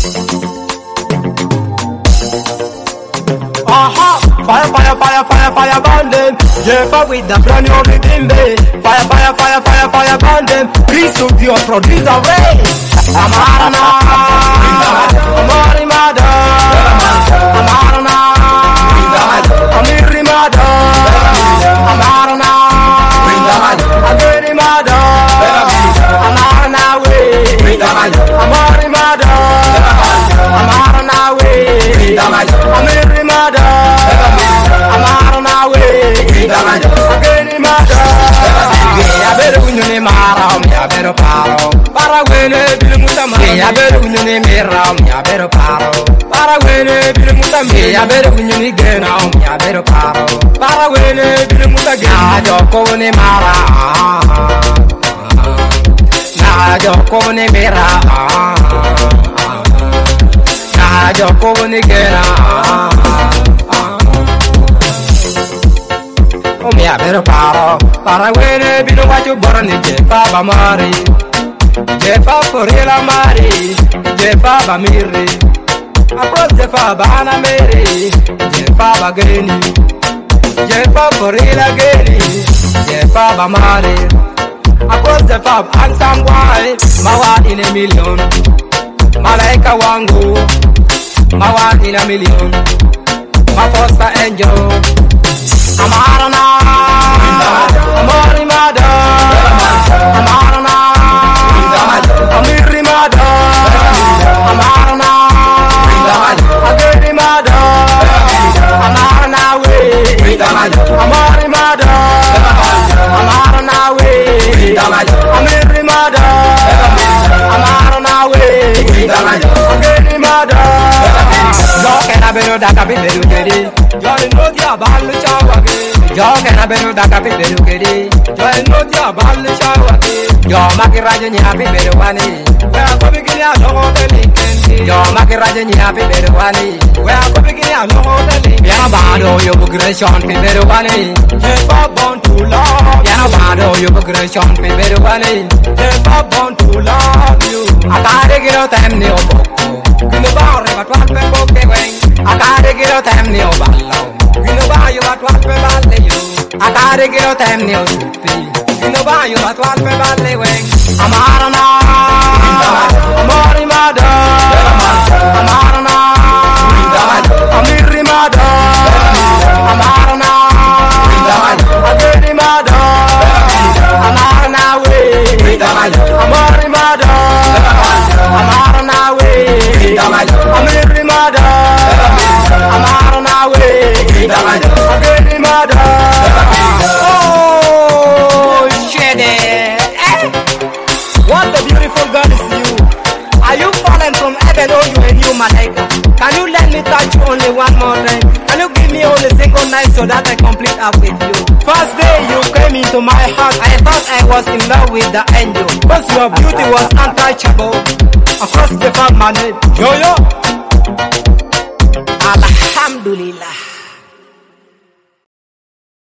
Fire, fire, fire, fire, fire, burn them. Jefa with the brand new rhythm, fire, fire, fire, fire, fire, burn them. Please to your producer, Ray. Amarana, Amari Mada, Amarana, Amiri Mada, Amarana, Agiri Mada, Amarana way, Amari Mada, Amarana way, Amiri Mada. Amarana way, ageni mada. Ya beru nyune maram, ya beru paro. Para wene bil mutama. Ya beru nyune miram, ya beru paro. Para wene bil mutama. Ya beru nyune genam, ya beru paro. Para wene bil mutama. Na joko ne mara. Na joko ne mira. Na joko ne genam. Ya beru paro, para wene binu waju borani jefa bamari, jefa porila mari, jefa bamiri, apros jefa bana meri, jefa bageni, jefa porila geni, jefa bamari, apros jefa ansangwai, mawa in a million, malaika wangu, mawa in a million, maposta angel. Amarana, Amari Mada, Amarana, Amiri Mada, Amarana, Agiri Mada, Amarana way, Amari Mada, Amarana way, Amiri Mada, Amarana way, Agiri Mada. Jokena beru daka beru kedi, joy no dia balu chawage. Jokena beru daka beru kedi, joy no dia balu chawage. Jo makiraje nyapi beru wani, we ako bigini aloho delinkendi. Jo makiraje nyapi beru wani, we ako bigini aloho delinkendi. Piano bando yo progression pi beru wani, jefa born to love. Piano bando yo progression pi beru wani, jefa born to love you. Akare giro temni oboko. Gino ba reba twat pe boke weng. Akare giro temni oballo. Gino ba yo twat pe balle yo. Akare giro temni osupi. Gino ba yo twat pe balle weng. Amarana, Amari Mada, Amarana, Amiri Mada, Amarana, Agiri Mada, Amarana way, Amari Mada, Amarana way, Amiri Mada, Amarana way, Agiri Mada. Oh, shit! What a beautiful girl is you. Are you fallen from heaven or you a new malaika? Can you let me touch you only one more time? Can you give me only single night so that I complete up with you? First day you came into my heart, I thought I was in love with the angel. Cause your beauty was untouchable. Across the firmament, yo yo. Alhamdulillah.